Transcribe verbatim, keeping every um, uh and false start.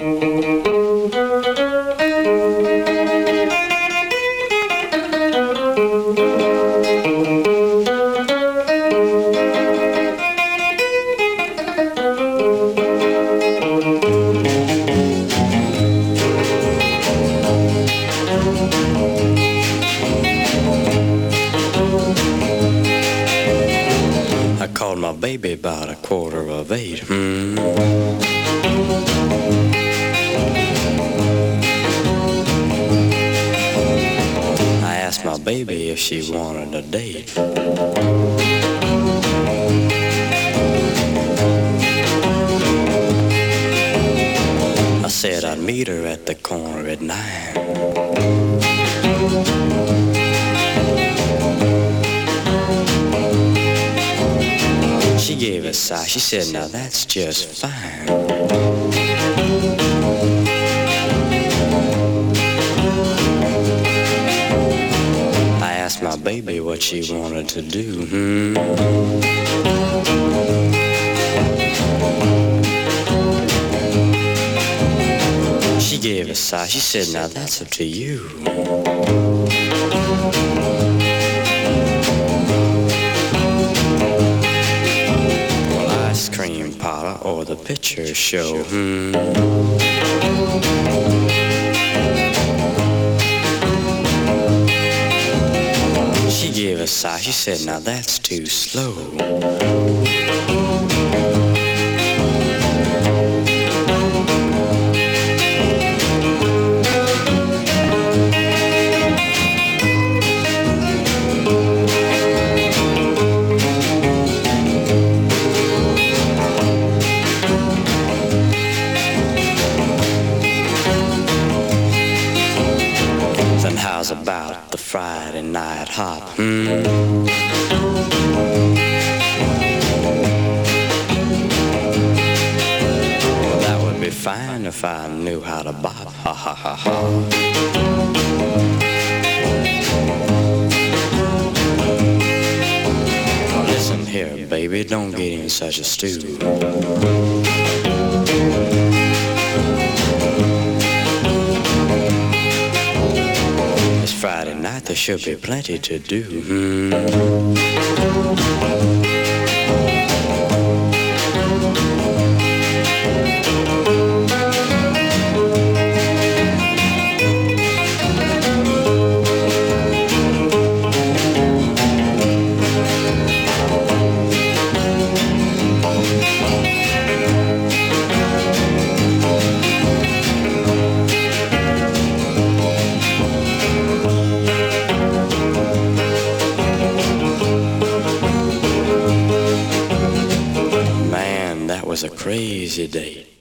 I called my baby about a quarter of eight. Hmm. I asked my baby if she wanted a date. I said I'd meet her at the corner at nine. She gave a sigh. She said, now that's just fine. I asked my baby what she wanted to do. Hmm. She gave a sigh. She said, now that's up to you. Ice cream parlor or the picture show. Hmm. She gave a sigh. She said, now that's too slow. How's about the Friday night hop? Hmm. Well, that would be fine if I knew how to bop. Ha ha ha ha. Well, listen here, baby, don't get in such a stew. Friday night there should be plenty to do. Hmm. Was a crazy date.